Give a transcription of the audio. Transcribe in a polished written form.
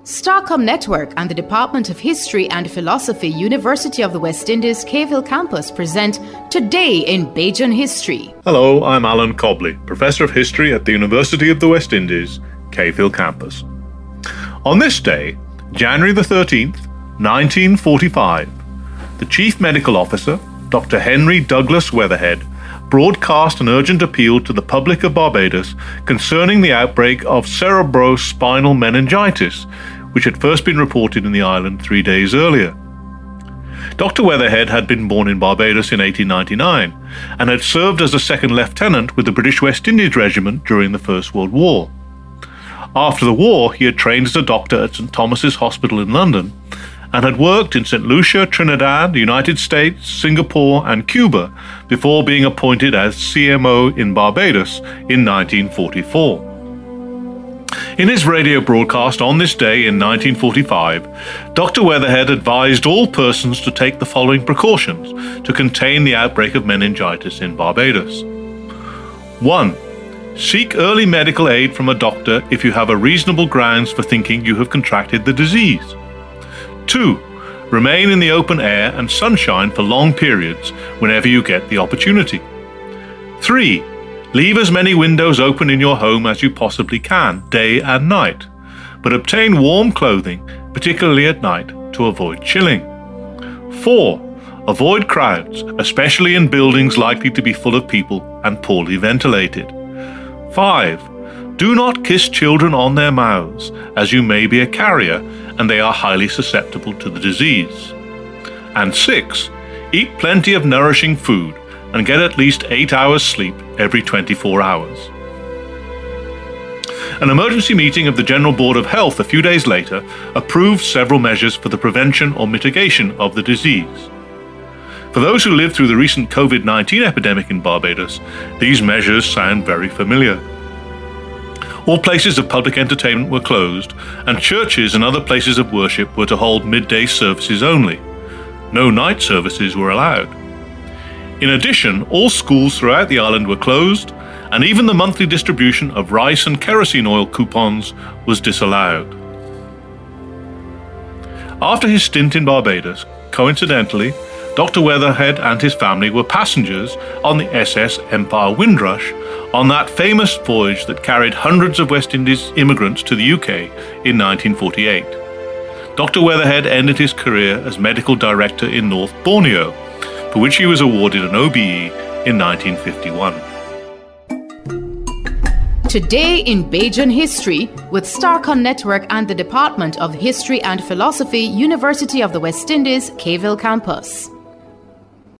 Starcom Network and the Department of History and Philosophy, University of the West Indies, Cave Hill Campus present Today in Bajan History. Hello, I'm Alan Cobley, Professor of History at the University of the West Indies, Cave Hill Campus. On this day, January the 13th, 1945, the Chief Medical Officer, Dr. Henry Douglas Weatherhead, broadcast an urgent appeal to the public of Barbados concerning the outbreak of cerebrospinal meningitis, which had first been reported in the island 3 days earlier. Dr. Weatherhead had been born in Barbados in 1899 and had served as a second lieutenant with the British West Indies Regiment during the First World War. After the war, he had trained as a doctor at St. Thomas's Hospital in London and had worked in St. Lucia, Trinidad, the United States, Singapore and Cuba before being appointed as CMO in Barbados in 1944. In his radio broadcast on this day in 1945, Dr. Weatherhead advised all persons to take the following precautions to contain the outbreak of meningitis in Barbados. 1. Seek early medical aid from a doctor if you have a reasonable grounds for thinking you have contracted the disease. 2. Remain in the open air and sunshine for long periods whenever you get the opportunity. 3. Leave as many windows open in your home as you possibly can, day and night, but obtain warm clothing, particularly at night, to avoid chilling. 4. Avoid crowds, especially in buildings likely to be full of people and poorly ventilated. 5. Do not kiss children on their mouths, as you may be a carrier and they are highly susceptible to the disease. And 6. Eat plenty of nourishing food and get at least 8 hours sleep every 24 hours. An emergency meeting of the General Board of Health a few days later approved several measures for the prevention or mitigation of the disease. For those who lived through the recent COVID-19 epidemic in Barbados, these measures sound very familiar. All places of public entertainment were closed, and churches and other places of worship were to hold midday services only. No night services were allowed. In addition, all schools throughout the island were closed, and even the monthly distribution of rice and kerosene oil coupons was disallowed. After his stint in Barbados, coincidentally, Dr. Weatherhead and his family were passengers on the SS Empire Windrush on that famous voyage that carried hundreds of West Indies immigrants to the UK in 1948. Dr. Weatherhead ended his career as medical director in North Borneo, for which he was awarded an OBE in 1951. Today in Bajan History with Starcom Network and the Department of History and Philosophy, University of the West Indies, Cave Hill Campus.